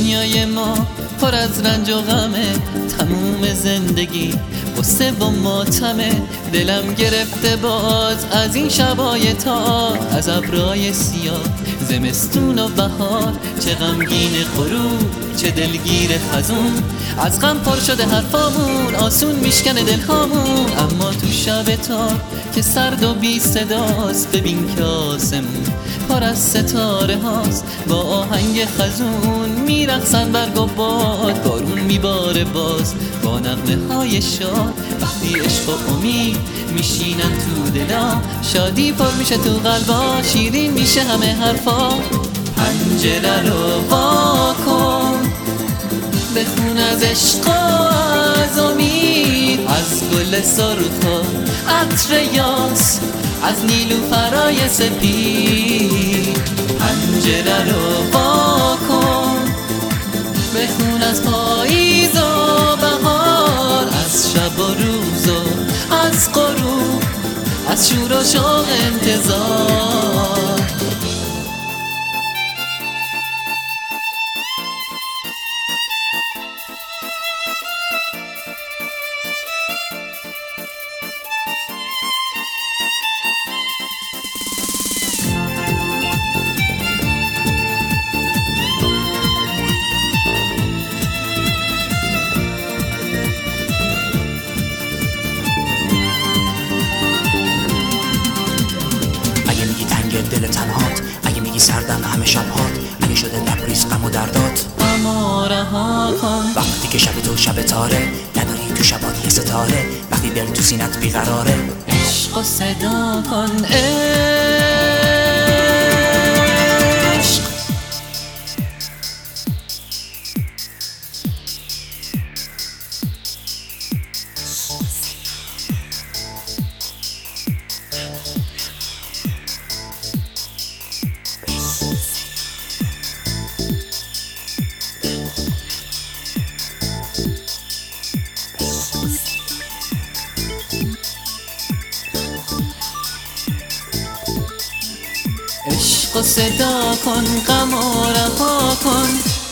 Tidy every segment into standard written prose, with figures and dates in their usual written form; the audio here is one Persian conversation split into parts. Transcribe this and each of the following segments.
دنیای ما پر از رنج و غمه، تموم زندگی غصه و ماتمه. دلم گرفته باز از این شبای تار، از ابرای سیاه زمستون و بهار. چه غمگین غروب چه دلگیر خزون، از غم پر شده حرفامون، آسون میشکنه دلهامون. اما تو شب تار که سرد و بی صداست، ببین که آسمون پر از ستاره هاست. با آهنگ خزون میرقصن برگ و باد، بارون میباره باز با نغمه های شاد. وقتی عشق و امید میشینن تو دلا، شادی پر میشه تو قلبا، شیرین میشه همه حرفا. پنجره رو وا کن، بخون از عشق و از امید، از گل سرخ و عطر یاس، از نیلوفرای سپید. پنجره رو وا کن، بخون از پاییز و بهار، از شب و روز و از غروب، از شور و شوق انتظار. دل تنهات، اگه میگی سردم همه شبهات، اگه شده لبریز غم و دردات، اما رها کن. وقتی که شب تو شب تاره، نداری تو شبات یه ستاره، وقتی دل تو سینت بیقراره، عشق و صدا کن. عشق و صدا کن، غم و رها کن.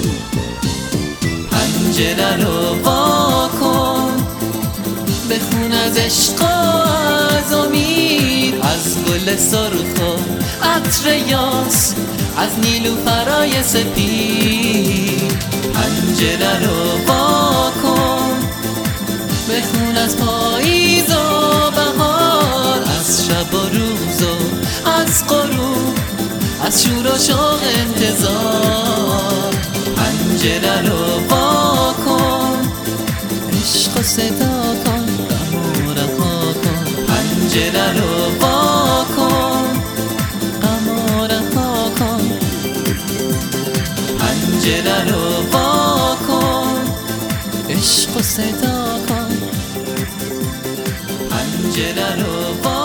پنجره رو وا کن، بخون از عشق و از امید، از گل سرخ و عطر یاس، از نیلوفرای سپید. پنجره رو وا کن، بخون از پاییز و بهار، از شب و روز و از غروب، از شور و شوق انتظار. پنجره رو وا کن، عشق و صدا کن، غم و رها کن. پنجره رو وا کن، غم و رها کن. پنجره رو وا کن، عشق و صدا کن. پنجره رو وا